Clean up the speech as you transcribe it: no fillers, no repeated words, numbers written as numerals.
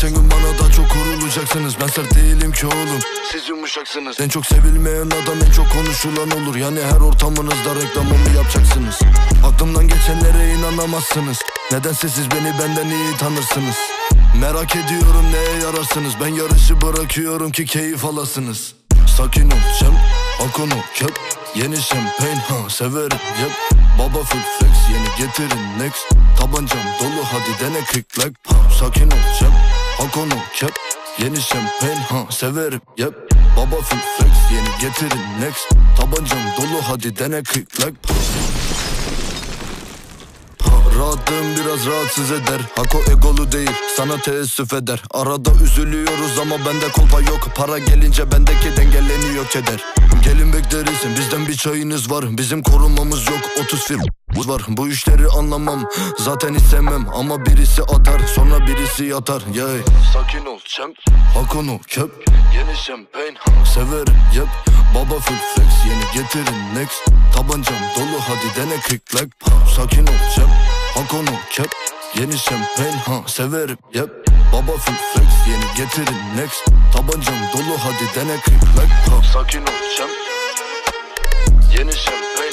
Geçen gün bana daha çok kurulacaksınız. Ben sert değilim ki oğlum, siz yumuşaksınız. En çok sevilmeyen adam en çok konuşulan olur. Yani her ortamınızda reklamımı yapacaksınız. Aklımdan geçenlere inanamazsınız. Nedense siz beni benden iyi tanırsınız. Merak ediyorum neye yararsınız. Ben yarışı bırakıyorum ki keyif alasınız. Sakin ol Cem, Akonu kep. Yeni şampagne ha severim yep. Baba full flex yeni getirin next. Tabancam dolu hadi dene click like ha. Sakin ol Cem, Akonu kep. Yeni şampagne ha severim yep. Baba full flex yeni getirin next. Tabancam dolu hadi dene click like Rahatlığım biraz rahatsız eder. Hako egolu değil, sana teessüf eder. Arada üzülüyoruz ama bende kolpa yok. Para gelince bendeki dengeleniyor keder. Gelin bekleriz, bizden bir çayınız var. Bizim korunmamız yok, 30 film var. Bu işleri anlamam, zaten istemem. Ama birisi atar, sonra birisi yatar yeah. Sakin ol champ, Hakono kep. Yeni şampagne, severim yep. Baba full flex, yeni getirin next. Tabancam dolu hadi dene click like Sakin ol champ, Hakono kep. Yeni şampagne, severim yep. Baba full flex, yeni getirin next. Tabancam dolu hadi dene click like Sakin ol champ. Yeni şampagne